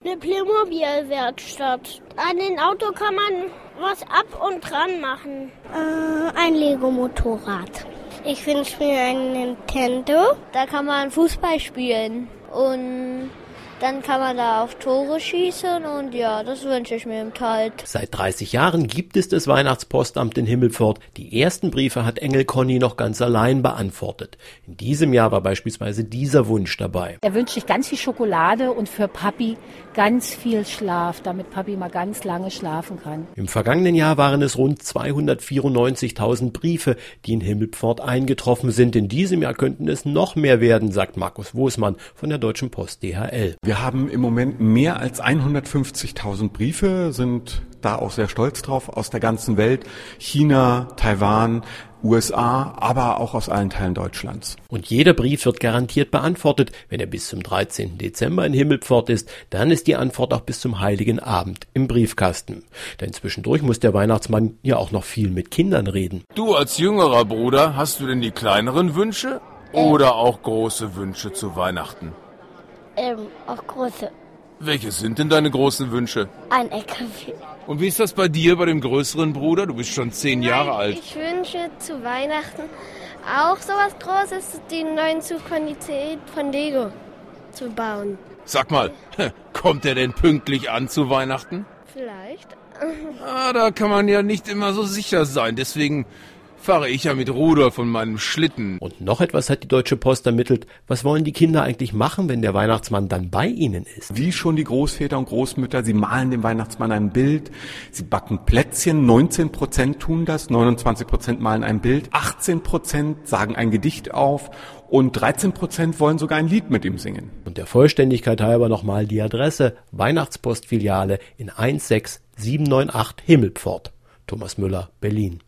Eine Playmobil-Werkstatt. An dem Auto kann man was ab und dran machen. Ein Lego-Motorrad. Ich wünsche mir ein Nintendo. Da kann man Fußball spielen und dann kann man da auf Tore schießen und ja, das wünsche ich mir halt. Seit 30 Jahren gibt es das Weihnachtspostamt in Himmelpfort. Die ersten Briefe hat Engel Conny noch ganz allein beantwortet. In diesem Jahr war beispielsweise dieser Wunsch dabei. Er wünscht sich ganz viel Schokolade und für Papi ganz viel Schlaf, damit Papi mal ganz lange schlafen kann. Im vergangenen Jahr waren es rund 294.000 Briefe, die in Himmelpfort eingetroffen sind. In diesem Jahr könnten es noch mehr werden, sagt Markus Woßmann von der Deutschen Post DHL. Wir haben im Moment mehr als 150.000 Briefe, sind da auch sehr stolz drauf, aus der ganzen Welt, China, Taiwan, USA, aber auch aus allen Teilen Deutschlands. Und jeder Brief wird garantiert beantwortet. Wenn er bis zum 13. Dezember in Himmelpfort ist, dann ist die Antwort auch bis zum Heiligen Abend im Briefkasten. Denn zwischendurch muss der Weihnachtsmann ja auch noch viel mit Kindern reden. Du als jüngerer Bruder, hast du denn die kleineren Wünsche oder auch große Wünsche zu Weihnachten? Auch große. Welche sind denn deine großen Wünsche? Ein LKW. Und wie ist das bei dir, bei dem größeren Bruder? Du bist schon 10 Jahre alt. Ich wünsche zu Weihnachten auch sowas Großes, den neuen Zug von Lego zu bauen. Sag mal, kommt er denn pünktlich an zu Weihnachten? Vielleicht. Da kann man ja nicht immer so sicher sein. Deswegen fahre ich ja mit Rudolf und meinem Schlitten. Und noch etwas hat die Deutsche Post ermittelt. Was wollen die Kinder eigentlich machen, wenn der Weihnachtsmann dann bei ihnen ist? Wie schon die Großväter und Großmütter, sie malen dem Weihnachtsmann ein Bild, sie backen Plätzchen, 19% tun das, 29% malen ein Bild, 18% sagen ein Gedicht auf und 13% wollen sogar ein Lied mit ihm singen. Und der Vollständigkeit halber nochmal die Adresse: Weihnachtspostfiliale in 16798 Himmelpfort. Thomas Müller, Berlin.